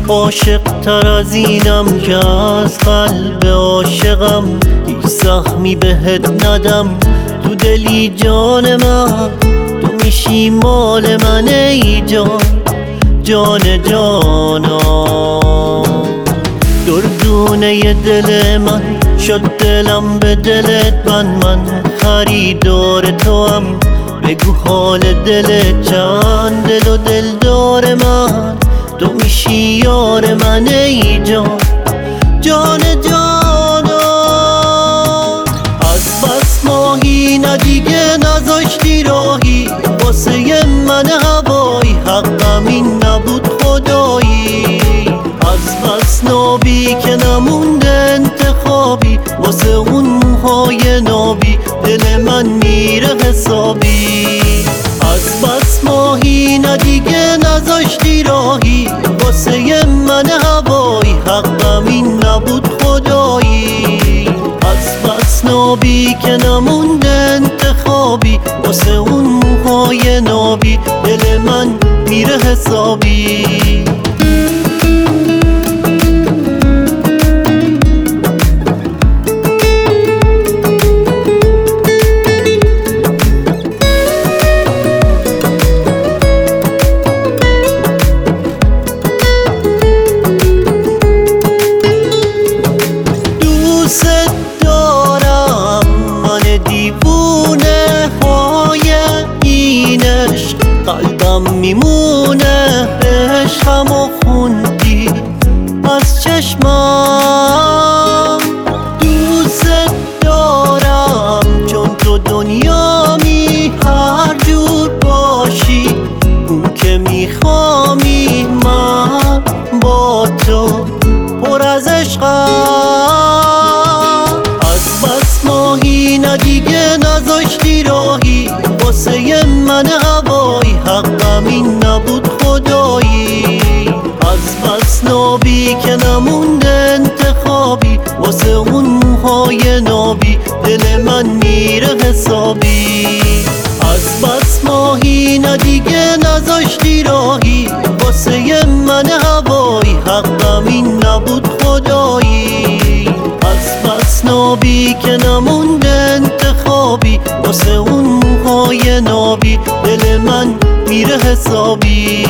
عاشق تر از اینم که از قلب عاشقم هیچ زخمی بهت ندم. تو دلی جان من، تو میشی مال من ای جان، جان جانا. دردونه دل من شد دلم به دلت بند، من خریدار تو هم. بگو حال دل چند، دل و دلدار من، تو میشی یار من ای جان، جان جانا. از بس ماهی نه دیگه نذاشتی راهی، واسه من هوایی حقم این نبود خدایی. از بس نابی که نمونده انتخابی، واسه اون موهای نابی دل من میره حسابی. از بس ماهی نه دیگه نذاشتی راهی، واسه من هوایی حقم این نبود خدایی. از بس نابی که نمونده انتخابی، واسه اون موهای نابی دل من میره حسابی. قلبم میمونه عشقمو خوندی از چشمم. دوست دارم چون تو دنیامی، هر جور باشی اون که میخوامی. من با تو پر از عشقم. از بس ماهی نه دیگه نذاشتی راهی، واسه من هوایی حقم این نبود خدایی. از بس نابی که نمونده انتخابی، واسه اون موهای نابی دل من میره حسابی. از بس ماهی نه دیگه نذاشتی راهی، واسه من هوایی حقم این نبود خدایی. از بس نابی که نمونده انتخابی، واسه اون موهای نابی دل من میره حسابی.